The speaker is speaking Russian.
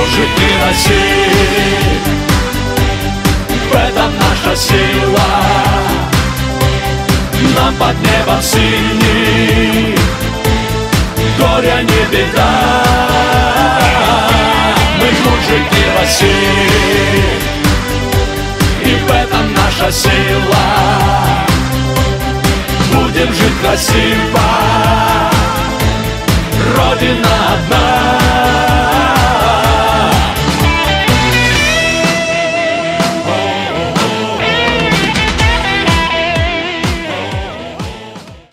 мужики России, в этом наша сила. Нам под небом синий горя не беда. Мы мужики России, и в этом наша сила. Будем жить красиво, Родина одна.